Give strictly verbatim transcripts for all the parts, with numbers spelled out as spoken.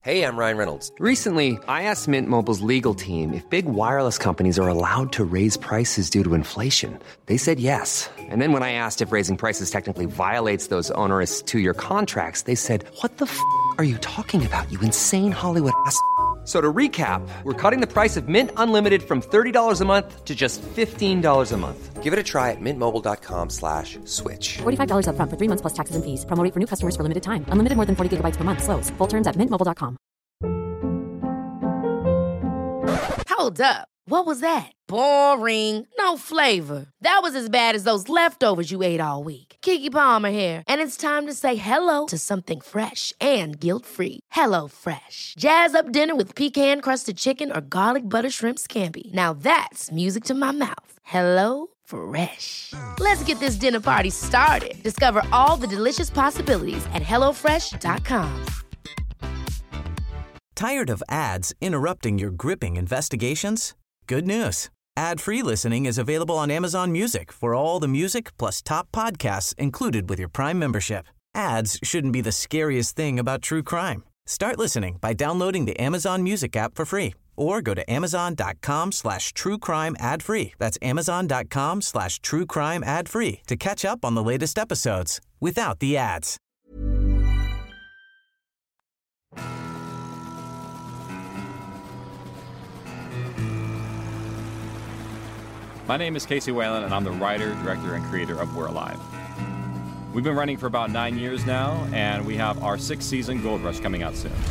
Hey, I'm Ryan Reynolds. Recently, I asked Mint Mobile's legal team if big wireless companies are allowed to raise prices due to inflation. They said yes. And then when I asked if raising prices technically violates those onerous two-year contracts, they said, what the f*** are you talking about, you insane Hollywood ass f- So to recap, we're cutting the price of Mint Unlimited from thirty dollars a month to just fifteen dollars a month. Give it a try at mintmobile.com slash switch. forty-five dollars up front for three months plus taxes and fees. Promo rate for new customers for limited time. Unlimited more than forty gigabytes per month. Slows full terms at mint mobile dot com. Hold up. What was that? Boring. No flavor. That was as bad as those leftovers you ate all week. Keke Palmer here. And it's time to say hello to something fresh and guilt-free. Hello Fresh. Jazz up dinner with pecan-crusted chicken or garlic butter shrimp scampi. Now that's music to my mouth. Hello Fresh. Let's get this dinner party started. Discover all the delicious possibilities at hello fresh dot com. Tired of ads interrupting your gripping investigations? Good news. Ad-free listening is available on Amazon Music for all the music plus top podcasts included with your Prime membership. Ads shouldn't be the scariest thing about true crime. Start listening by downloading the Amazon Music app for free or go to amazon.com slash true crime ad free. That's amazon.com slash true crime ad free to catch up on the latest episodes without the ads. My name is Casey Whalen, and I'm the writer, director, and creator of We're Alive. We've been running for about nine years now, and we have our sixth season, Gold Rush, coming out soon.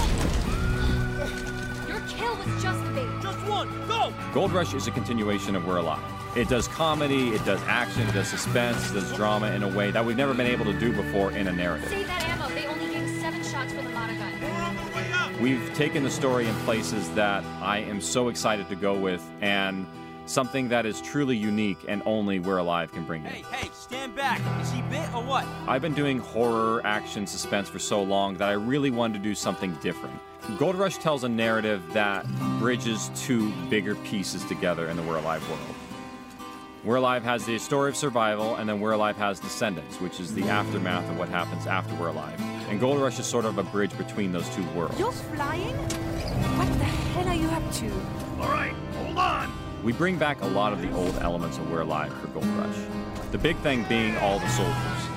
Your kill was just a bait. Just one, go! Gold Rush is a continuation of We're Alive. It does comedy, it does action, it does suspense, it does drama in a way that we've never been able to do before in a narrative. Save that ammo. They only gave seven shots for the Monagun. We're on the way up! We've taken the story in places that I am so excited to go with, and something that is truly unique and only We're Alive can bring you. Hey, hey, stand back. Is he bit or what? I've been doing horror, action, suspense for so long that I really wanted to do something different. Gold Rush tells a narrative that bridges two bigger pieces together in the We're Alive world. We're Alive has the story of survival, and then We're Alive has Descendants, which is the aftermath of what happens after We're Alive. And Gold Rush is sort of a bridge between those two worlds. You're flying? What the hell are you up to? All right, hold on. We bring back a lot of the old elements of We're Alive for Gold Rush. The big thing being all the soldiers.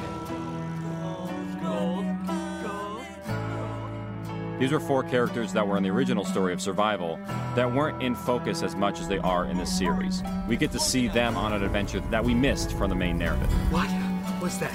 Gold, gold, gold. These were four characters that were in the original story of survival that weren't in focus as much as they are in this series. We get to see them on an adventure that we missed from the main narrative. What? What's that?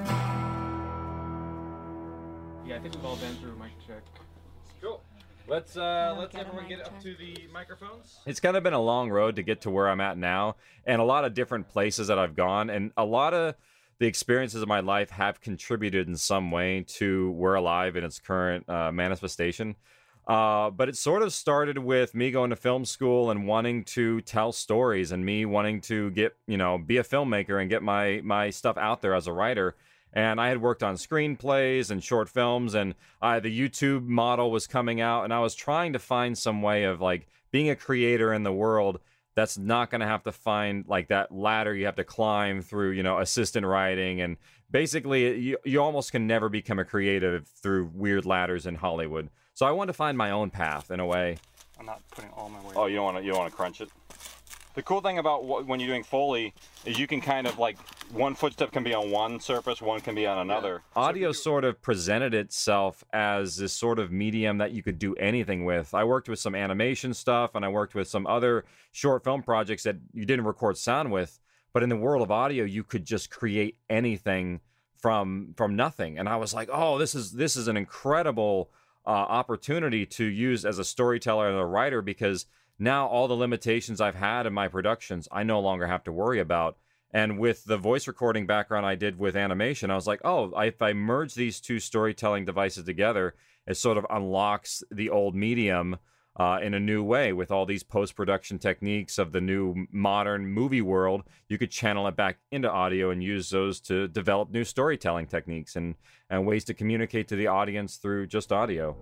Yeah, I think we've all been through a mic check. Cool. Let's uh, let's get a everyone mic get up check. to the microphones. It's kind of been a long road to get to where I'm at now, and a lot of different places that I've gone, and a lot of the experiences of my life have contributed in some way to We're Alive in its current uh, manifestation. Uh, but it sort of started with me going to film school and wanting to tell stories, and me wanting to get, you know, be a filmmaker and get my my stuff out there as a writer. And I had worked on screenplays and short films, and I, the YouTube model was coming out, and I was trying to find some way of like being a creator in the world that's not going to have to find like that ladder you have to climb through, you know, assistant writing. And basically you, you almost can never become a creative through weird ladders in Hollywood. So I wanted to find my own path in a way. I'm not putting all my weight. Oh, you don't want to, you don't want to crunch it? The cool thing about wh- when you're doing Foley is you can kind of like, one footstep can be on one surface, one can be on another. Yeah. Audio sort of presented itself as this sort of medium that you could do anything with. I worked with some animation stuff, and I worked with some other short film projects that you didn't record sound with, but in the world of audio, you could just create anything from from nothing. And I was like, oh, this is this is an incredible uh, opportunity to use as a storyteller and a writer, because now all the limitations I've had in my productions, I no longer have to worry about. And with the voice recording background I did with animation, I was like, oh, if I merge these two storytelling devices together, it sort of unlocks the old medium uh, in a new way. With all these post-production techniques of the new modern movie world, you could channel it back into audio and use those to develop new storytelling techniques and, and ways to communicate to the audience through just audio.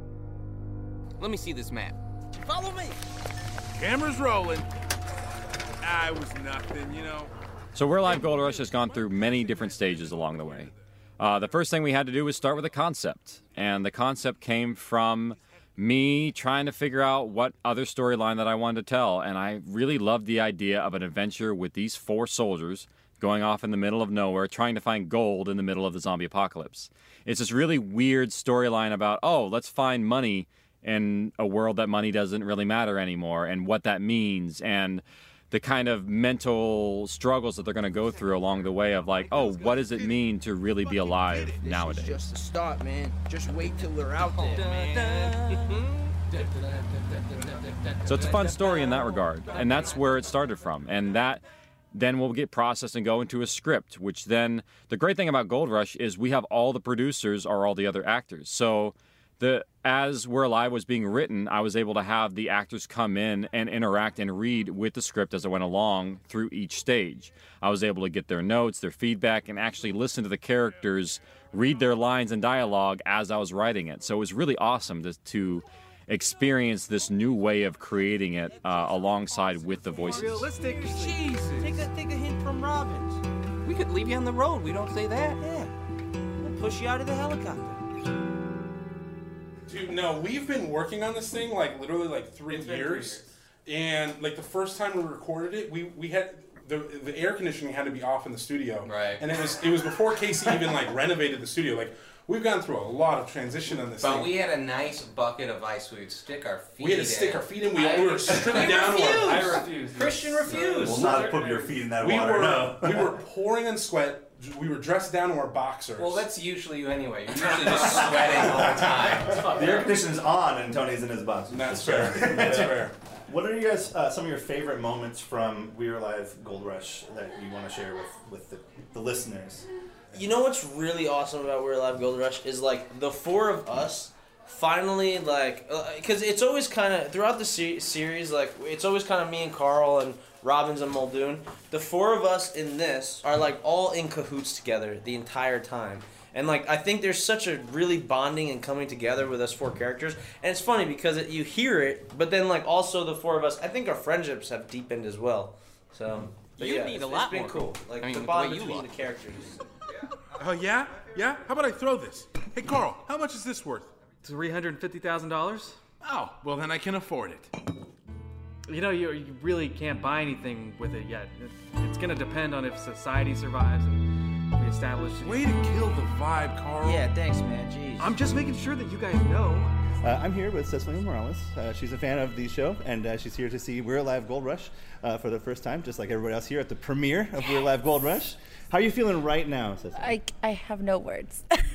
Let me see this map. Follow me. Camera's rolling. I was nothing, you know. So We're Alive Gold Rush has gone through many different stages along the way. Uh, the first thing we had to do was start with a concept. And the concept came from me trying to figure out what other storyline that I wanted to tell. And I really loved the idea of an adventure with these four soldiers going off in the middle of nowhere, trying to find gold in the middle of the zombie apocalypse. It's this really weird storyline about, oh, let's find money in a world that money doesn't really matter anymore, and what that means, and the kind of mental struggles that they're going to go through along the way of like, oh, what does it mean to really be alive nowadays? This is just the start, man. Just wait till we're out there, man. So it's a fun story in that regard, and that's where it started from. And that then will get processed and go into a script, which then, the great thing about Gold Rush is we have all the producers or all the other actors. So the as We're Alive was being written, I was able to have the actors come in and interact and read with the script as I went along through each stage. I was able to get their notes, their feedback, and actually listen to the characters read their lines and dialogue as I was writing it. So it was really awesome to, to experience this new way of creating it uh, alongside with the voices. Realistic. Jesus. Take a, take a hint from Robbins. We could leave you on the road. We don't say that. Yeah. We'll push you out of the helicopter. Dude, no, we've been working on this thing like literally like three years. three years, and like the first time we recorded it, we we had the the air conditioning had to be off in the studio, right? And it was it was before Casey even like renovated the studio. Like we've gone through a lot of transition on this. But thing. we had a nice bucket of ice. We would stick our feet. We had to in. stick our feet in. We, I, we were stripping down. Refused. Our, I refused. Christian refused. Well, not put your feet in that we water. Were, no. We were pouring in sweat. We were dressed down to our boxers. Well, that's usually you anyway. You're usually just sweating all the time. The air conditioning's on and Tony's in his boxers. That's fair. That's fair. What are you guys, uh, some of your favorite moments from We're Alive Gold Rush that you want to share with, with the, the listeners? You know what's really awesome about We're Alive Gold Rush is like the four of us finally like, because uh, it's always kind of, throughout the se- series, like it's always kind of me and Carl and Robbins and Muldoon. The four of us in this are like all in cahoots together the entire time. And like I think there's such a really bonding and coming together with us four characters. And it's funny because it, you hear it, but then like also the four of us, I think our friendships have deepened as well. So but you yeah, need it's, a lot it's been more. cool. Like I mean, the with bond the way you between look. the characters. Oh, yeah? Yeah? How about I throw this? Hey, Carl, how much is this worth? three hundred fifty thousand dollars? Oh, well, then I can afford it. You know, you, you really can't buy anything with it yet. It, it's going to depend on if society survives and we establish... Way to kill the vibe, Carl. Yeah, thanks, man. Jeez. I'm just making sure that you guys know. Uh, I'm here with Cecilia Morales. Uh, she's a fan of the show, and uh, she's here to see We're Alive Gold Rush uh, for the first time, just like everybody else here at the premiere of We're Alive Gold Rush. How are you feeling right now, Cecilia? I, I have no words. no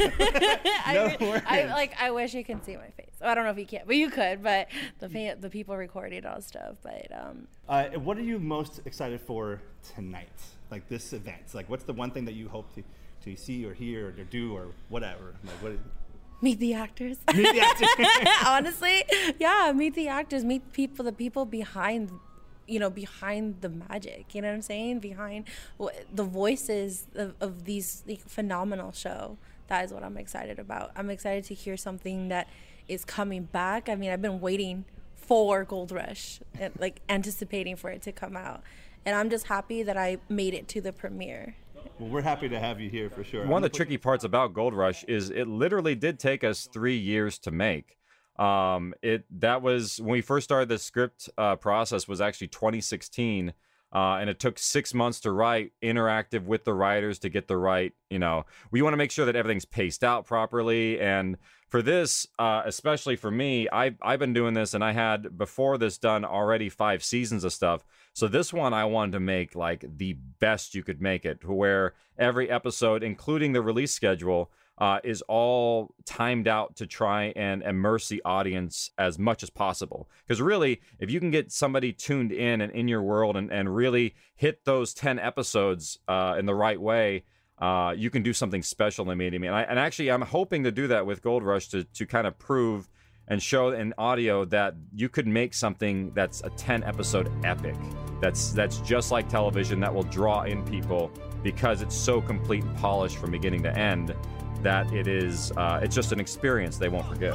I, words. I like. I wish you could see my face. I don't know if you can, but you could. But the fa- the people recording all stuff. But um. Uh, what are you most excited for tonight? Like this event. Like, what's the one thing that you hope to, to see or hear or to do or whatever? Like, what? Meet the actors. Meet the actors. Honestly, yeah. Meet the actors. Meet people. The people behind. You know, behind the magic, you know what I'm saying? Behind w- the voices of, of these like, phenomenal show. That is what I'm excited about. I'm excited to hear something that is coming back. I mean, I've been waiting for Gold Rush, and, like anticipating for it to come out. And I'm just happy that I made it to the premiere. Well, we're happy to have you here for sure. One of the tricky parts about Gold Rush is it literally did take us three years to make. Um, it that was when we first started the script uh, process was actually twenty sixteen, uh, and it took six months to write, interactive with the writers to get the right, you know, we want to make sure that everything's paced out properly. And for this, uh, especially for me, I've, I've been doing this and I had before this done already five seasons of stuff. So this one I wanted to make like the best you could make it, to where every episode, including the release schedule, Uh, is all timed out to try and immerse the audience as much as possible. Because really, if you can get somebody tuned in and in your world and, and really hit those ten episodes uh, in the right way, uh, you can do something special in the medium. And, I, and actually, I'm hoping to do that with Gold Rush to, to kind of prove and show in audio that you could make something that's a ten episode epic. That's, that's just like television, that will draw in people because it's so complete and polished from beginning to end. That it is, uh, it's just an experience they won't forget.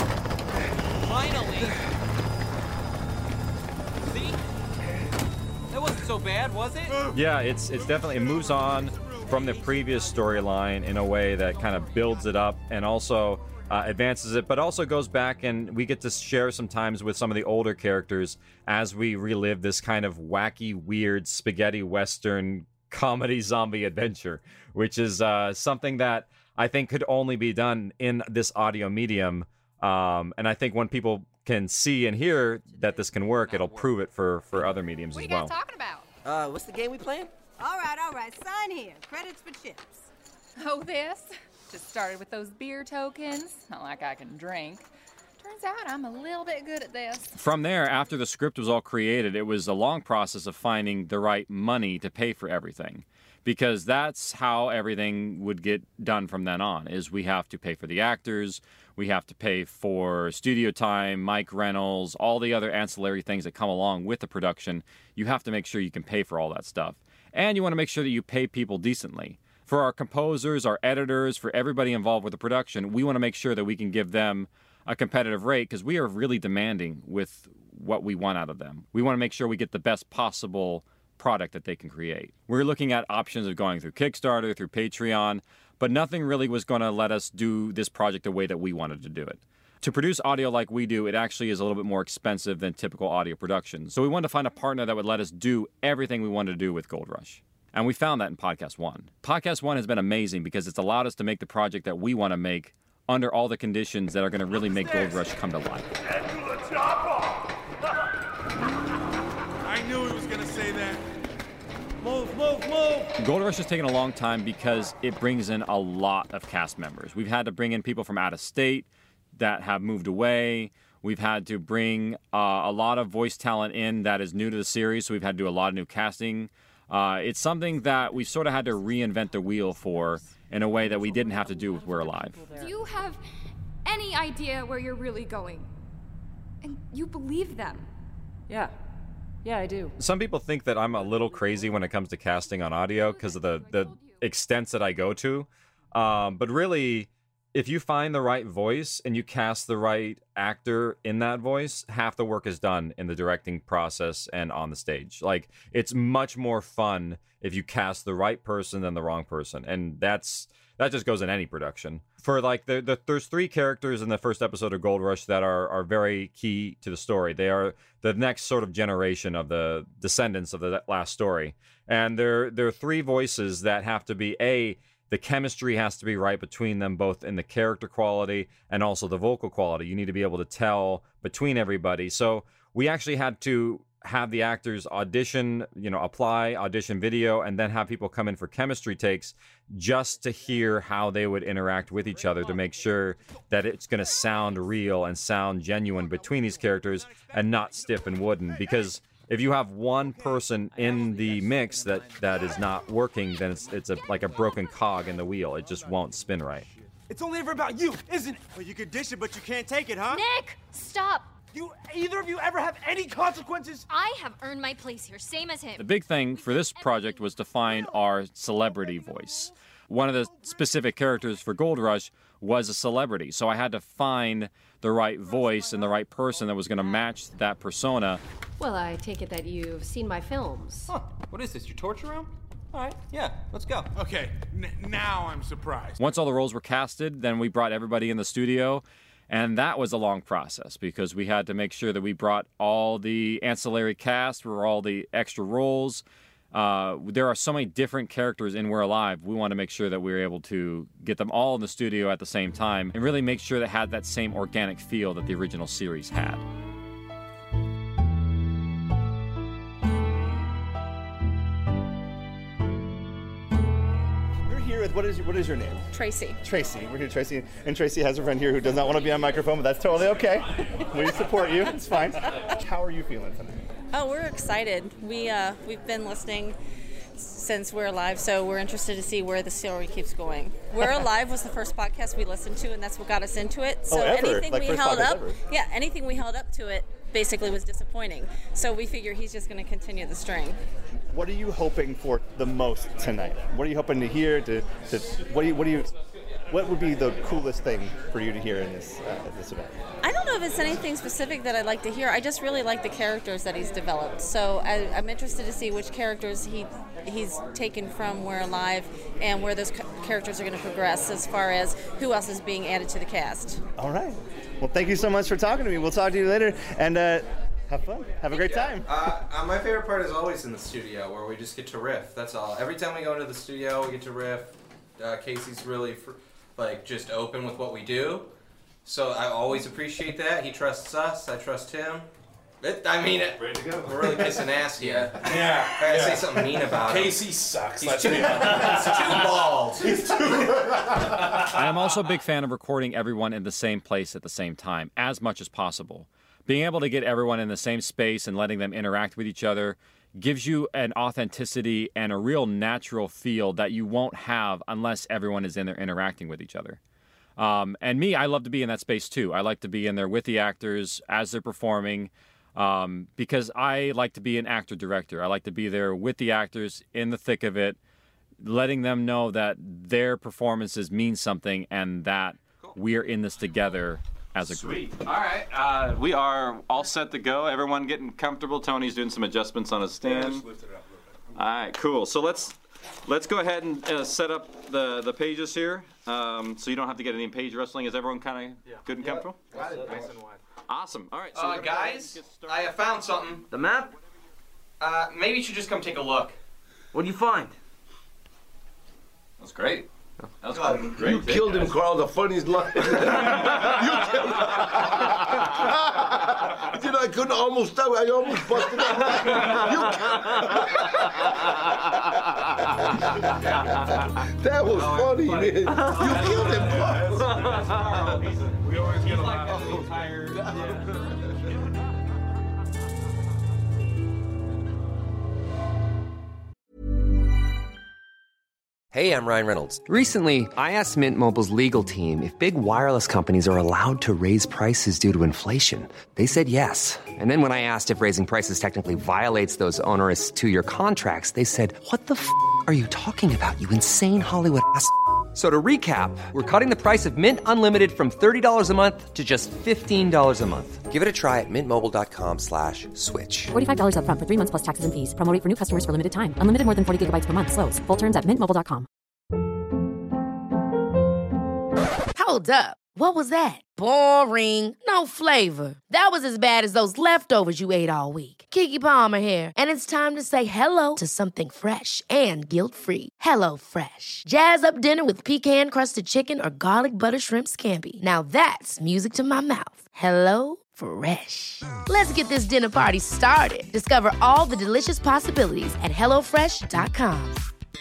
Finally! See? That wasn't so bad, was it? Yeah, it's it's definitely, it moves on. from the previous storyline in a way that kind of builds it up and also uh, advances it, but also goes back and we get to share some times with some of the older characters as we relive this kind of wacky, weird spaghetti western comedy zombie adventure, which is uh, something that I think could only be done in this audio medium. Um, and I think when people can see and hear that this can work, it'll prove it for, for other mediums What as you well. guys talking about? Uh, what's the game we playing? All right, all right. Sign here. Credits for chips. Oh, this? Just started with those beer tokens. Not like I can drink. Turns out I'm a little bit good at this. From there, after the script was all created, it was a long process of finding the right money to pay for everything. Because that's how everything would get done from then on, is we have to pay for the actors, we have to pay for studio time, mic rentals, all the other ancillary things that come along with the production. You have to make sure you can pay for all that stuff. And you want to make sure that you pay people decently. For our composers, our editors, for everybody involved with the production, we want to make sure that we can give them a competitive rate because we are really demanding with what we want out of them. We want to make sure we get the best possible product that they can create. We're looking at options of going through Kickstarter, through Patreon, but nothing really was going to let us do this project the way that we wanted to do it. To produce audio like we do, it actually is a little bit more expensive than typical audio production. So we wanted to find a partner that would let us do everything we wanted to do with Gold Rush. And we found that in Podcast One. Podcast One has been amazing because it's allowed us to make the project that we want to make under all the conditions that are going to really make Gold Rush come to life. I knew he was going to say that. Move, move, move! Gold Rush has taken a long time because it brings in a lot of cast members. We've had to bring in people from out of state that have moved away. We've had to bring uh, a lot of voice talent in that is new to the series, so we've had to do a lot of new casting. Uh, it's something that we sort of had to reinvent the wheel for in a way that we didn't have to do with We're Alive. Do you have any idea where you're really going? And you believe them? Yeah. Yeah, I do. Some people think that I'm a little crazy when it comes to casting on audio because of the, the extents that I go to. Um, but really, if you find the right voice and you cast the right actor in that voice, half the work is done in the directing process and on the stage. Like, it's much more fun if you cast the right person than the wrong person. And that's that just goes in any production. For like, the, the there's three characters in the first episode of Gold Rush that are, are very key to the story. They are the next sort of generation of the descendants of the last story. And there, there are three voices that have to be, A, the chemistry has to be right between them, both in the character quality and also the vocal quality. You need to be able to tell between everybody. So we actually had to have the actors audition, you know, apply, audition video, and then have people come in for chemistry takes just to hear how they would interact with each other to make sure that it's going to sound real and sound genuine between these characters and not stiff and wooden. Because if you have one person in the mix that, that is not working, then it's it's a, like a broken cog in the wheel. It just won't spin right. It's only ever about you, isn't it? Well, you can dish it, but you can't take it, huh? Nick, stop! You, either of you ever have any consequences? I have earned my place here, same as him. The big thing for this project was to find our celebrity voice. One of the specific characters for Gold Rush was a celebrity, so I had to find the right voice and the right person that was going to match that persona. Well, I take it that you've seen my films. Huh. What is this, your torture room? All right, yeah, let's go. Okay, n- now I'm surprised. Once all the roles were casted, then we brought everybody in the studio, and that was a long process because we had to make sure that we brought all the ancillary cast for all the extra roles. Uh, there are so many different characters in We're Alive. We want to make sure that we were able to get them all in the studio at the same time and really make sure that had that same organic feel that the original series had. With, what is what is your name? Tracy. Tracy. We're here, Tracy. And Tracy has a friend here who does not want to be on microphone, but that's totally okay. We support you. It's fine. How are you feeling tonight? Oh, we're excited. We uh, we've been listening since We're Alive, so we're interested to see where the story keeps going. We're Alive was the first podcast we listened to, and that's what got us into it. So oh, ever? anything like we first held up, ever. yeah, anything we held up to it basically was disappointing. So we figure he's just going to continue the string. What are you hoping for the most tonight? What are you hoping to hear? To, to what do you what do you what would be the coolest thing for you to hear in this uh, this event? I don't know if it's anything specific that I'd like to hear. I just really like the characters that he's developed. So I, I'm interested to see which characters he he's taken from We're Alive and where those ca- characters are going to progress as far as who else is being added to the cast. All right. Well, thank you so much for talking to me. We'll talk to you later, and uh, have fun. Have a great time. Uh, uh, my favorite part is always in the studio, where we just get to riff. That's all. Every time we go into the studio, we get to riff. Uh, Casey's really fr- like just open with what we do, so I always appreciate that. He trusts us. I trust him. It, I mean, it, Ready to go. we're really kissing ass here. Yeah. I gotta yeah. say something mean about him. Casey sucks. He's That's too, me. he's too bald. He's too. I am also a big fan of recording everyone in the same place at the same time, as much as possible. Being able to get everyone in the same space and letting them interact with each other gives you an authenticity and a real natural feel that you won't have unless everyone is in there interacting with each other. Um, and me, I love to be in that space too. I like to be in there with the actors as they're performing. Um, because I like to be an actor-director. I like to be there with the actors in the thick of it, letting them know that their performances mean something and that we're in this together as a group. Sweet. All right. Uh, we are all set to go. Everyone getting comfortable. Tony's doing some adjustments on his stand. Yeah, just lift it up a little bit. All right, cool. So let's let's go ahead and uh, set up the, the pages here, um, so you don't have to get any page wrestling. Is everyone kind of Yeah. good and Yep. comfortable? Nice and wide. Awesome. All right. So Uh, guys, I have found something. The map? Uh, maybe you should just come take a look. What'd you find? That's great. That was God, great. you killed him, Carl. The funniest line. you killed him. You know, I couldn't almost stop. I almost busted up. You that was funny, man. You killed him, Carl. We always get a laugh on the entire. Hey, I'm Ryan Reynolds. Recently, I asked Mint Mobile's legal team if big wireless companies are allowed to raise prices due to inflation. They said yes. And then when I asked if raising prices technically violates those onerous two-year contracts, they said, "What the f*** are you talking about, you insane Hollywood ass?" So to recap, we're cutting the price of Mint Unlimited from thirty dollars a month to just fifteen dollars a month. Give it a try at mintmobile.com slash switch. forty-five dollars up front for three months plus taxes and fees. Promo rate for new customers for limited time. Unlimited more than forty gigabytes per month. Slows full terms at mint mobile dot com. Hold up. What was that? Boring. No flavor. That was as bad as those leftovers you ate all week. Keke Palmer here, and it's time to say hello to something fresh and guilt-free. Hello Fresh. Jazz up dinner with pecan-crusted chicken or garlic butter shrimp scampi. Now that's music to my mouth. Hello Fresh. Let's get this dinner party started. Discover all the delicious possibilities at hello fresh dot com.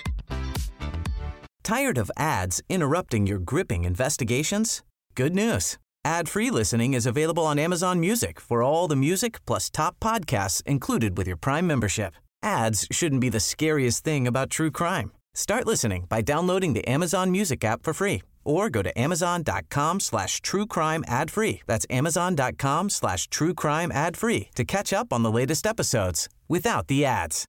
Tired of ads interrupting your gripping investigations? Good news. Ad-free listening is available on Amazon Music for all the music plus top podcasts included with your Prime membership. Ads shouldn't be the scariest thing about true crime. Start listening by downloading the Amazon Music app for free or go to amazon.com slash true crime ad free. That's amazon.com slash true crime ad free to catch up on the latest episodes without the ads.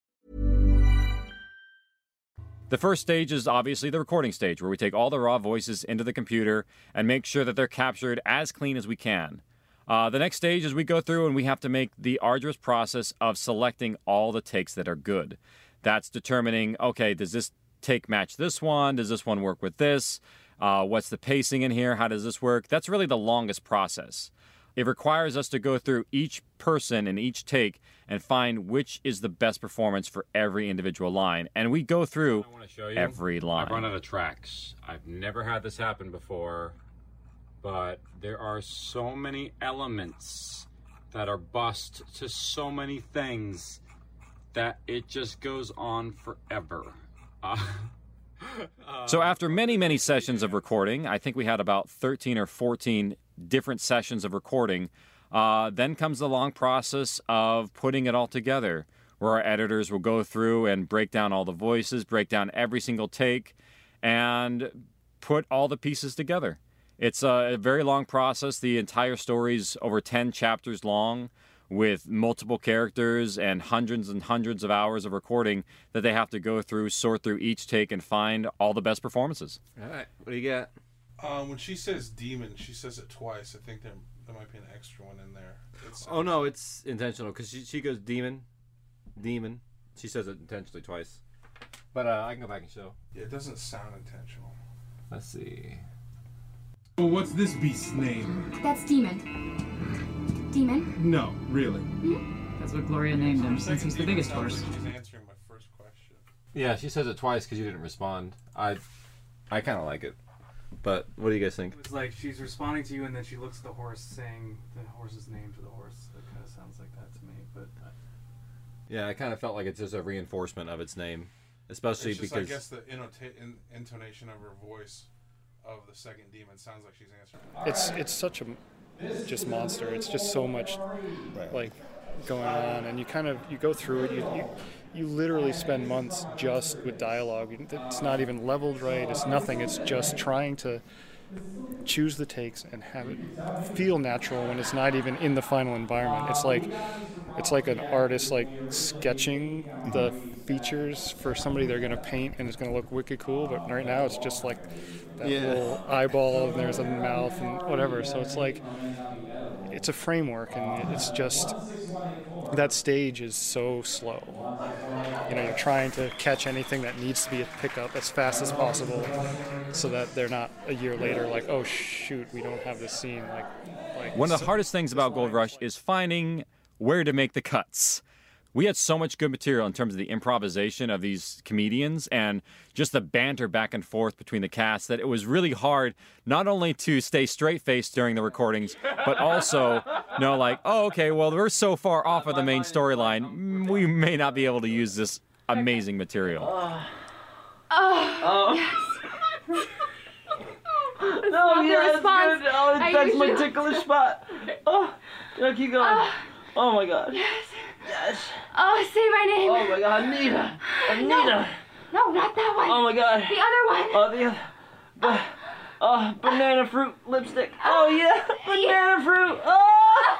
The first stage is obviously the recording stage, where we take all the raw voices into the computer and make sure that they're captured as clean as we can. Uh, the next stage is we go through and we have to make the arduous process of selecting all the takes that are good. That's determining, okay, does this take match this one? Does this one work with this? Uh, what's the pacing in here? How does this work? That's really the longest process. It requires us to go through each person in each take and find which is the best performance for every individual line. And we go through I want to show you. every line. I've run out of tracks. I've never had this happen before, but there are so many elements that are bust to so many things that it just goes on forever. Uh, So after many, many sessions of recording, I think we had about thirteen or fourteen different sessions of recording, uh, then comes the long process of putting it all together, where our editors will go through and break down all the voices, break down every single take, and put all the pieces together. It's a very long process. The entire story's over ten chapters long, with multiple characters and hundreds and hundreds of hours of recording that they have to go through, sort through each take, and find all the best performances. All right, what do you got? Um, when she says demon, she says it twice. I think there, there might be an extra one in there. It's, Oh no, it's intentional because she she goes demon, demon. She says it intentionally twice. But uh, I can go back and show. Yeah, it doesn't sound intentional. Let's see. Well, what's this beast's name? That's Demon. Demon? No, really. Hmm? That's what Gloria named him, since he's the biggest horse. She's answering my first question. Yeah, she says it twice because you didn't respond. I, I kind of like it. But what do you guys think? It's like she's responding to you, and then she looks at the horse, saying the horse's name to the horse. That kind of sounds like that to me. But uh, yeah, I kind of felt like it's just a reinforcement of its name, especially it's just, because I guess the innota- in, intonation of her voice of the second demon sounds like she's answering. It's it's such a just monster. It's just so much like going on, and you kind of you go through it. You, you you literally spend months just with dialogue. It's not even leveled right. It's nothing. It's just trying to choose the takes and have it feel natural when it's not even in the final environment. It's like it's like an artist like sketching the features for somebody they're going to paint, and it's going to look wicked cool. But right now it's just like that Yeah. little eyeball, and there's a mouth and whatever. So it's like it's a framework, and it's just that stage is so slow. You know, you're trying to catch anything that needs to be a pickup as fast as possible, so that they're not a year later like, oh shoot, we don't have this scene. Like, like one of the so- hardest things about Gold Rush is finding where to make the cuts. We had so much good material in terms of the improvisation of these comedians and just the banter back and forth between the cast that it was really hard not only to stay straight-faced during the recordings, but also know like, oh, okay, well, we're so far off of the main storyline, we may not be able to use this amazing material. Oh, Oh, yes. no, No, the yeah, that's response. good. Oh, Are that's you my sure? ticklish spot. Oh, no, keep going. Oh. Oh my God. Yes. Yes. Oh, say my name. Oh my God, Anita. Anita. No, no, not that one. Oh my God. The other one. Oh, the other. Ba- oh, banana fruit lipstick. Oh yeah, banana fruit. Oh.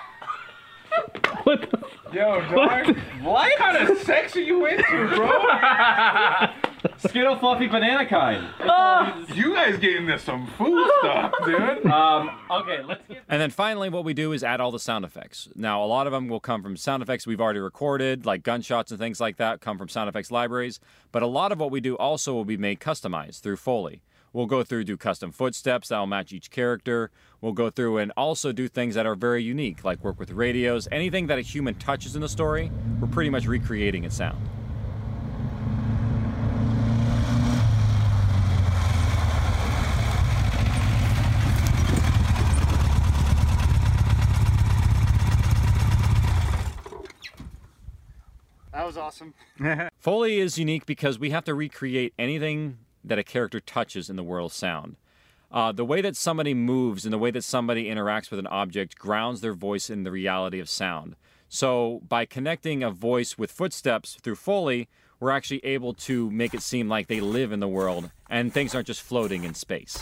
What the? Yo, dog. What kind of sex are you into, bro? Skittle Fluffy Banana kind. Oh. You guys getting this some food stuff, dude. Um, okay, let's get... And then finally what we do is add all the sound effects. Now, a lot of them will come from sound effects we've already recorded, like gunshots and things like that, come from sound effects libraries. But a lot of what we do also will be made customized through Foley. We'll go through, do custom footsteps that will match each character. We'll go through and also do things that are very unique, like work with radios. Anything that a human touches in the story, we're pretty much recreating its sound. That was awesome. Foley is unique because we have to recreate anything that a character touches in the world of sound. Uh, the way that somebody moves and the way that somebody interacts with an object grounds their voice in the reality of sound. So by connecting a voice with footsteps through Foley, we're actually able to make it seem like they live in the world and things aren't just floating in space.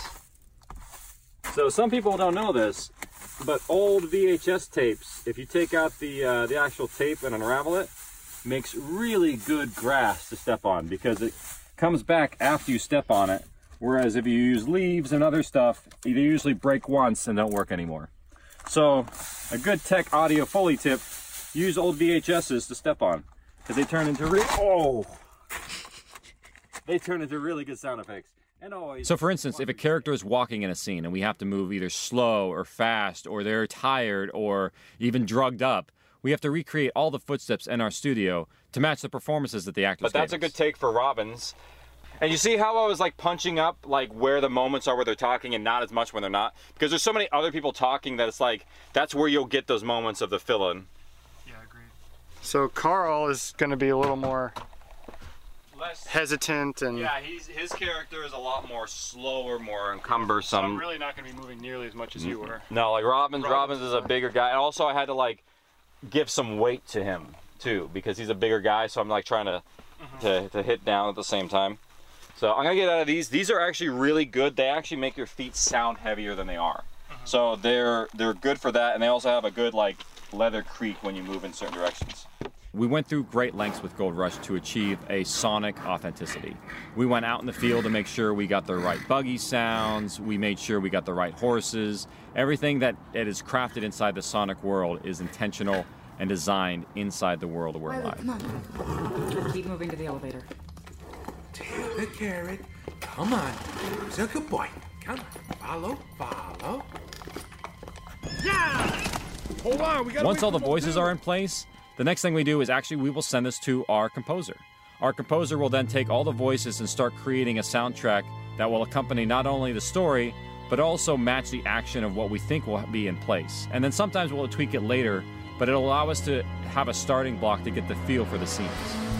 So some people don't know this, but old V H S tapes, if you take out the, uh, the actual tape and unravel it, makes really good grass to step on because it comes back after you step on it. Whereas if you use leaves and other stuff, they usually break once and don't work anymore. So a good tech audio Foley tip, use old V H S's to step on because they turn into re- oh, they turn into really good sound effects. And always. So for instance, if a character is walking in a scene and we have to move either slow or fast, or they're tired or even drugged up, we have to recreate all the footsteps in our studio to match the performances that the actors But that's gave a us. good take for Robbins. And you see how I was like punching up like where the moments are where they're talking and not as much when they're not? Because there's so many other people talking that it's like, that's where you'll get those moments of the fill-in. Yeah, agreed. So Carl is going to be a little more Less hesitant and... Yeah, he's, his character is a lot more slower, more cumbersome. So I'm really not going to be moving nearly as much as you were. No, like Robbins, Robbins Robbins is a bigger guy. And also I had to like give some weight to him too because he's a bigger guy, so I'm like trying to, mm-hmm. to, to hit down at the same time. So I'm gonna get out of these. These are actually really good. They actually make your feet sound heavier than they are. Mm-hmm. So they're they're good for that, and they also have a good like leather creak when you move in certain directions. We went through great lengths with Gold Rush to achieve a sonic authenticity. We went out in the field to make sure we got the right buggy sounds. We made sure we got the right horses. Everything that it is crafted inside the sonic world is intentional and designed inside the world of We're Live. Come on. Keep moving to the elevator. Damn. the carrot. Come on. He's a good boy. Come on. Follow, follow. Yeah! Hold on, we got. Once all the voices are in place, the next thing we do is actually we will send this to our composer. Our composer will then take all the voices and start creating a soundtrack that will accompany not only the story, but also match the action of what we think will be in place. And then sometimes we'll tweak it later, but it'll allow us to have a starting block to get the feel for the scenes.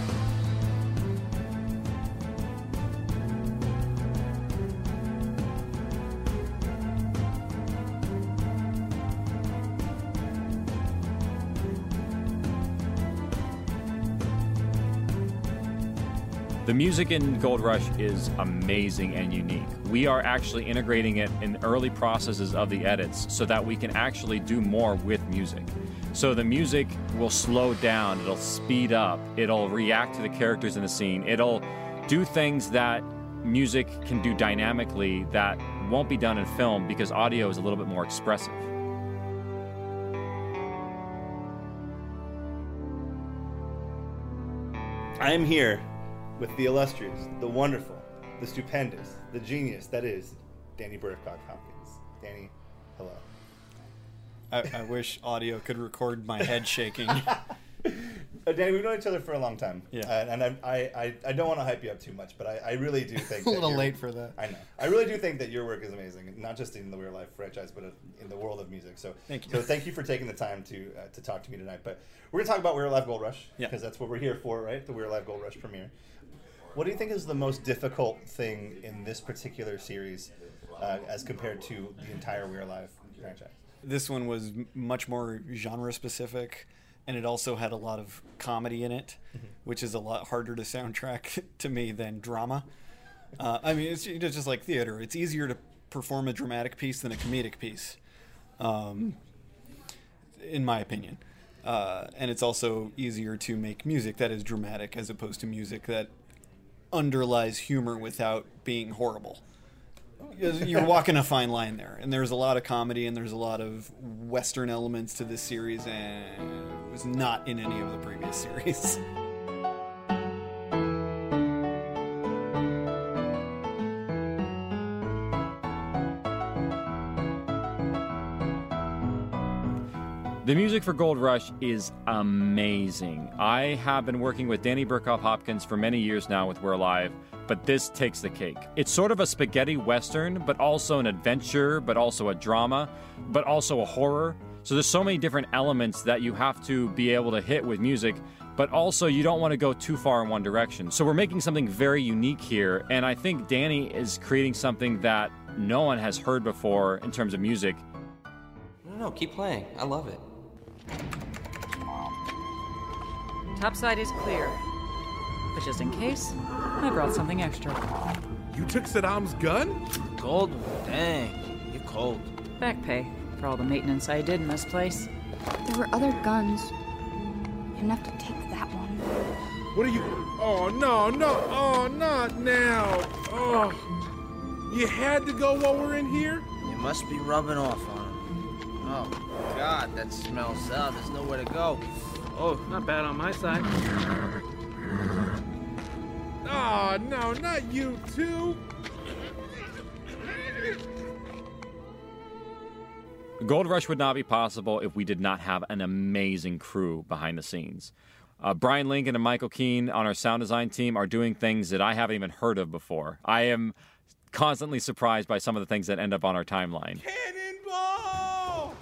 The music in Gold Rush is amazing and unique. We are actually integrating it in early processes of the edits so that we can actually do more with music. So the music will slow down, it'll speed up, it'll react to the characters in the scene, it'll do things that music can do dynamically that won't be done in film because audio is a little bit more expressive. I am here with the illustrious, the wonderful, the stupendous, the genius that is Danny Burkhardt Hopkins. Danny, hello. I, I wish audio could record my head shaking. uh, Danny, we've known each other for a long time. Yeah. Uh, and I, I, I, I don't want to hype you up too much, but I, I really do think a that little your- late for that. I know. I really do think that your work is amazing, not just in the We're Live franchise, but in the world of music. So Thank you. So thank you for taking the time to uh, to talk to me tonight. But we're going to talk about We're Live Gold Rush, Yeah. because that's what we're here for, right? The We're Live Gold Rush premiere. What do you think is the most difficult thing in this particular series uh, as compared to the entire We're Live franchise? This one was m- much more genre specific, and it also had a lot of comedy in it, Mhm. which is a lot harder to soundtrack to me than drama. Uh, I mean, it's, it's just like theater. It's easier to perform a dramatic piece than a comedic piece, um, in my opinion. Uh, and it's also easier to make music that is dramatic as opposed to music that underlies humor without being horrible. You're walking a fine line there, and there's a lot of comedy and there's a lot of Western elements to this series, and it was not in any of the previous series. The music for Gold Rush is amazing. I have been working with Danny Burkhardt Hopkins for many years now with We're Live, but this takes the cake. It's sort of a spaghetti western, but also an adventure, but also a drama, but also a horror. So there's so many different elements that you have to be able to hit with music, but also you don't want to go too far in one direction. So we're making something very unique here, and I think Danny is creating something that no one has heard before in terms of music. No, no, keep playing. I love it. Topside is clear. But just in case, I brought something extra. You took Saddam's gun? Gold? Dang, you're cold. Back pay for all the maintenance I did in this place. There were other guns. You didn't have to take that one. What are you? Oh no, no, oh not now. Oh, you had to go while we're in here? You must be rubbing off on him. Oh God, that smells out. There's nowhere to go. Oh, not bad on my side. Oh no, not you too. Gold Rush would not be possible if we did not have an amazing crew behind the scenes. Uh, Brian Lincoln and Michael Keane on our sound design team are doing things that I haven't even heard of before. I am constantly surprised by some of the things that end up on our timeline. Cannonball!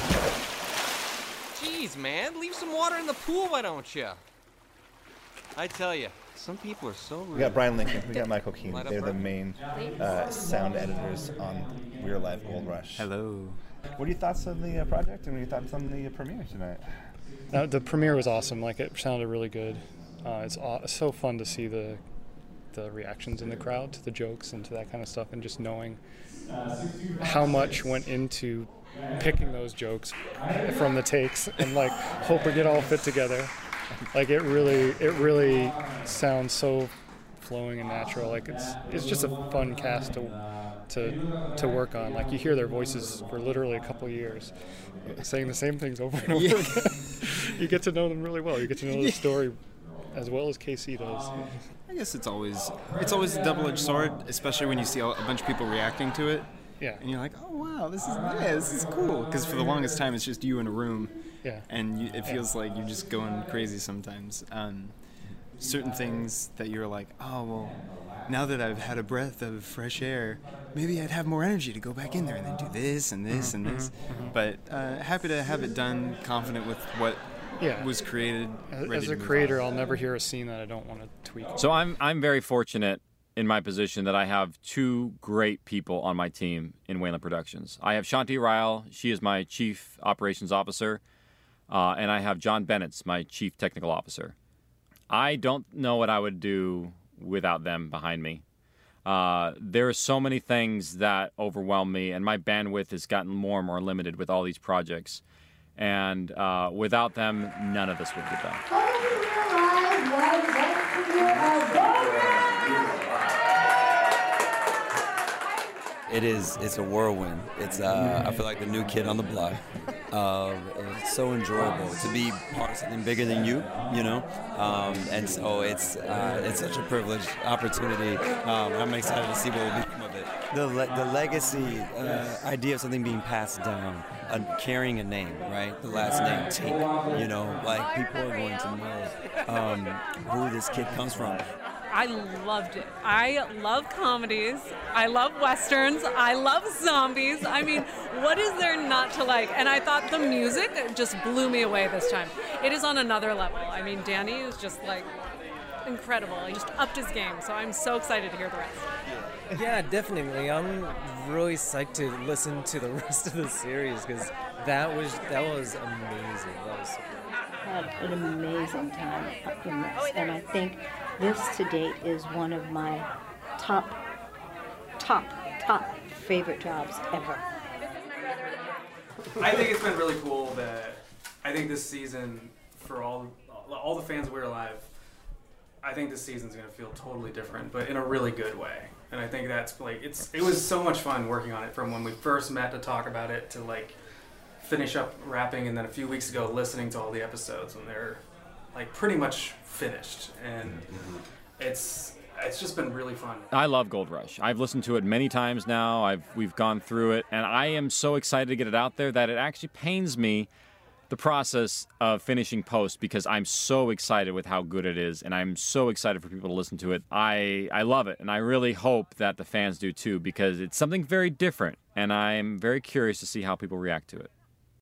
Jeez, man, leave some water in the pool, why don't you? I tell you, some people are so rude. We got Brian Lincoln, we got Michael Keane. Light up They're the right. main uh, sound editors on We're Live Gold Rush. Hello. What are your thoughts on the uh, project, and what are your thoughts on the uh, premiere tonight? Uh, the premiere was awesome. Like, it sounded really good. Uh, it's aw- so fun to see the the reactions in the crowd to the jokes and to that kind of stuff, and just knowing how much went into picking those jokes from the takes and like hoping it all fit together. Like, it really, it really sounds so flowing and natural. Like, it's it's just a fun cast to to to work on. Like, you hear their voices for literally a couple of years, saying the same things over and over Yeah. again. You get to know them really well. You get to know the story as well as K C does. I guess it's always it's always a double-edged sword, especially when you see a bunch of people reacting to it. Yeah. And you're like, oh wow, this is yeah, this is cool. Because for the longest time, it's just you in a room. Yeah. And you, it feels like you're just going crazy sometimes. Um, certain things that you're like, oh well, now that I've had a breath of fresh air, maybe I'd have more energy to go back in there and then do this and this and this. Mm-hmm. But uh, happy to have it done, confident with what Yeah. was created. ready As to a move creator, on. I'll never hear a scene that I don't want to tweak. So I'm I'm very fortunate in my position that I have two great people on my team in Wayland Productions. I have Shanti Ryle, she is my Chief Operations Officer, uh, and I have John Bennett, my Chief Technical Officer. I don't know what I would do without them behind me. Uh, there are so many things that overwhelm me, and my bandwidth has gotten more and more limited with all these projects. And uh, without them, none of this would get done. It is. It's a whirlwind. It's. Uh, I feel like the new kid on the block. Uh, it's so enjoyable to be part of something bigger than you. You know, um, and so it's. Uh, it's such a privileged opportunity. Um, I'm excited to see what will become of it. The le- the legacy uh, idea of something being passed down, uh, carrying a name, right? The last name Tink. You know, like people are going to know um, who this kid comes from. I loved it. I love comedies. I love westerns. I love zombies. I mean, what is there not to like? And I thought the music just blew me away this time. It is on another level. I mean, Danny is just like incredible. He just upped his game. So I'm so excited to hear the rest. Yeah, definitely. I'm really psyched to listen to the rest of the series because that was that was amazing. That was so had an amazing time in this, and I think this to date is one of my top, top, top favorite jobs ever. I think it's been really cool that I think this season, for all all the fans of We're Alive, I think this season's gonna feel totally different, but in a really good way. And I think that's like it's it was so much fun working on it from when we first met to talk about it to like finish up wrapping, and then a few weeks ago listening to all the episodes when they're like pretty much finished, and it's it's just been really fun. I love Gold Rush. I've listened to it many times now. I've we've gone through it, and I am so excited to get it out there that it actually pains me the process of finishing post because I'm so excited with how good it is, and I'm so excited for people to listen to it. I I love it, and I really hope that the fans do too because it's something very different, and I'm very curious to see how people react to it.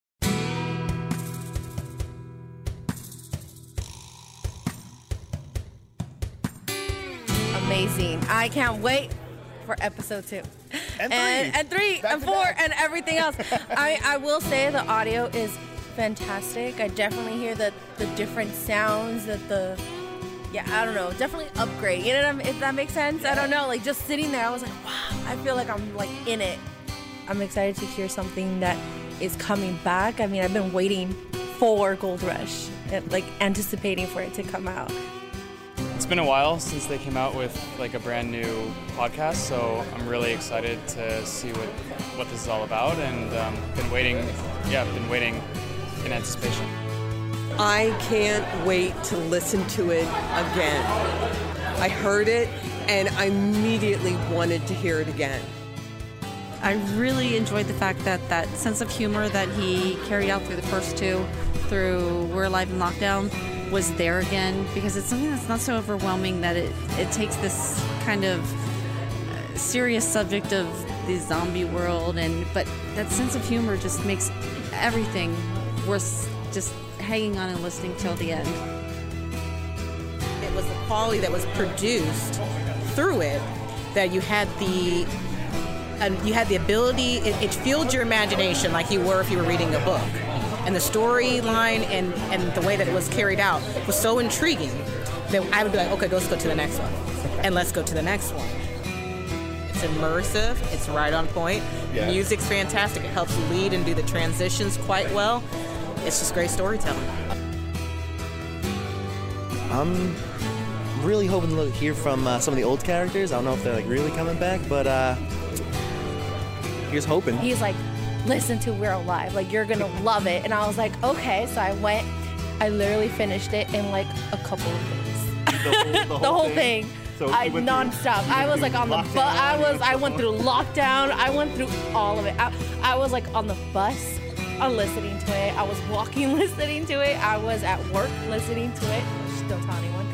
Amazing. I can't wait for episode two. And and, three. and three Back and to four back. and everything else. I, I will say the audio is fantastic. I definitely hear the, the different sounds that the yeah, I don't know, definitely upgrade. You know what I mean? If that makes sense? I don't know. Like just sitting there, I was like, wow, I feel like I'm like in it. I'm excited to hear something that is coming back. I mean, I've been waiting for Gold Rush, and, like anticipating for it to come out. It's been a while since they came out with like a brand new podcast, so I'm really excited to see what what this is all about, and um, been waiting. Yeah, I've been waiting in anticipation. I can't wait to listen to it again. I heard it, and I immediately wanted to hear it again. I really enjoyed the fact that that sense of humor that he carried out through the first two, through We're Alive in Lockdown, was there again, because it's something that's not so overwhelming that it, it takes this kind of uh, serious subject of the zombie world, and but that sense of humor just makes everything worth just hanging on and listening till the end. It was the quality that was produced through it that you had the and you had the ability, it, it fueled your imagination like you were if you were reading a book. And the storyline and, and the way that it was carried out was so intriguing that I would be like, okay, let's go to the next one. And let's go to the next one. It's immersive, it's right on point. Yeah. Music's fantastic, it helps you lead and do the transitions quite well. It's just great storytelling. I'm really hoping to hear from uh, some of the old characters. I don't know if they're like really coming back, but uh, here's hoping. He's like, listen to We're Alive, like you're gonna love it. And I was like, okay. So I went, I literally finished it in like a couple of days. the whole, the whole thing. thing. So I you went through- nonstop. you I went was like through on the bus. lockdown, I you was. went I through went through lockdown. I went through all of it. I, I was like on the bus, uh, listening to it. I was walking, listening to it. I was at work, listening to it. Just don't tell anyone.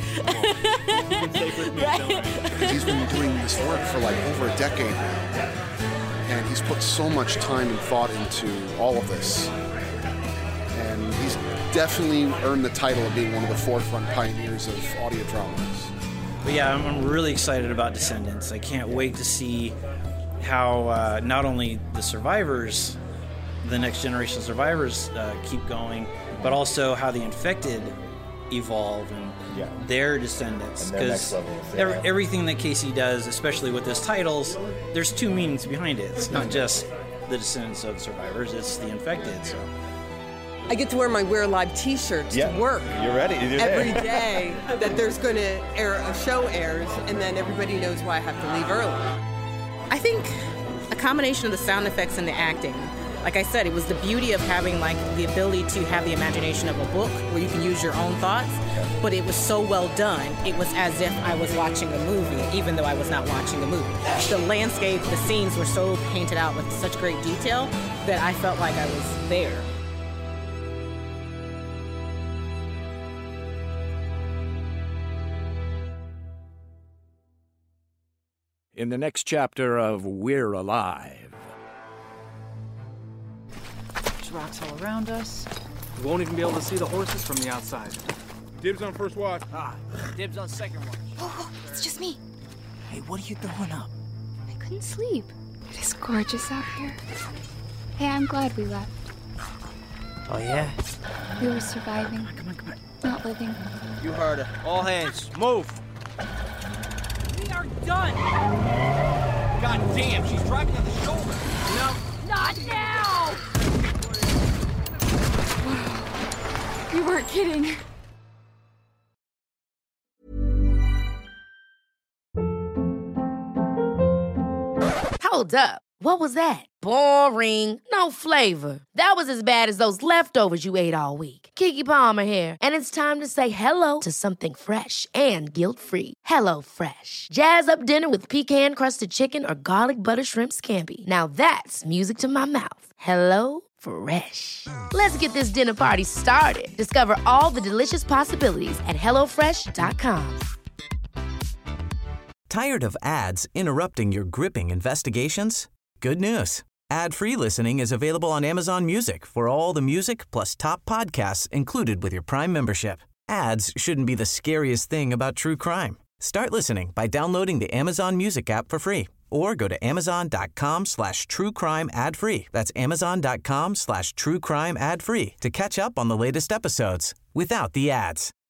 Because he's been doing this work for like over a decade now. And he's put so much time and thought into all of this. And he's definitely earned the title of being one of the forefront pioneers of audio dramas. But yeah, I'm, I'm really excited about Descendants. I can't wait to see how uh, not only the survivors, the next generation of survivors uh, keep going, but also how the infected evolve and yeah. their descendants. And their next Because levels, every, yeah. everything that Casey does, especially with his titles, there's two meanings behind it. It's not just the descendants of survivors, it's the infected. So I get to wear my We're Live t-shirts Yeah, to work. you're ready. You're every there. day that there's going to air a show airs, and then everybody knows why I have to leave early. I think a combination of the sound effects and the acting. Like I said, it was the beauty of having like the ability to have the imagination of a book where you can use your own thoughts, but it was so well done. It was as if I was watching a movie, even though I was not watching a movie. The landscape, the scenes were so painted out with such great detail that I felt like I was there. In the next chapter of We're Alive. There's rocks all around us. We won't even be able to see the horses from the outside. Dibs on first watch. Ah, dibs on second watch. Oh, it's just me. Hey, what are you throwing up? I couldn't sleep. It is gorgeous out here. Hey, I'm glad we left. Oh, yeah? We were surviving. Come on, come on. Not living. you heard her. All hands, move. We are done! God damn, she's driving on the shoulder. No. Not now! You weren't kidding. Hold up. What was that? Boring. No flavor. That was as bad as those leftovers you ate all week. Keke Palmer here, and it's time to say hello to something fresh and guilt-free. Hello Fresh. Jazz up dinner with pecan-crusted chicken or garlic butter shrimp scampi. Now that's music to my mouth. Hello Fresh. Let's get this dinner party started. Discover all the delicious possibilities at hello fresh dot com. Tired of ads interrupting your gripping investigations? Good news. Ad-free listening is available on Amazon Music for all the music plus top podcasts included with your Prime membership. Ads shouldn't be the scariest thing about true crime. Start listening by downloading the Amazon Music app for free or go to amazon.com slash true crime ad free. That's amazon.com slash true crime ad free to catch up on the latest episodes without the ads.